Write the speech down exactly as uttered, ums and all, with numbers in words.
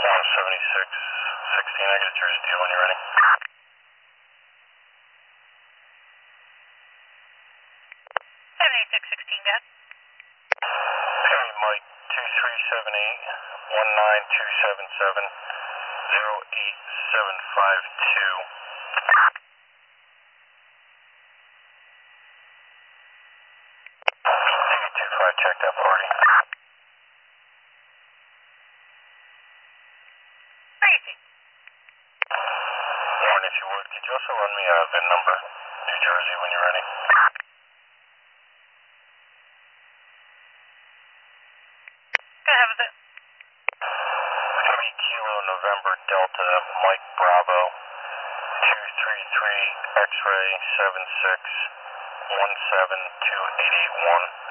seventy-six sixteen, I get a Jersey deal when you're ready. seventy-six sixteen, Dad. Perry Mike two three seven eight one nine two seven seven zero eight seven five two. two five, check that party. Crazy. Warren, if you would, could you also run me a V I N number, New Jersey, when you're ready? Go ahead with it. three Kilo November Delta Mike Bravo two three three X-ray seven six one seven two eight eight one.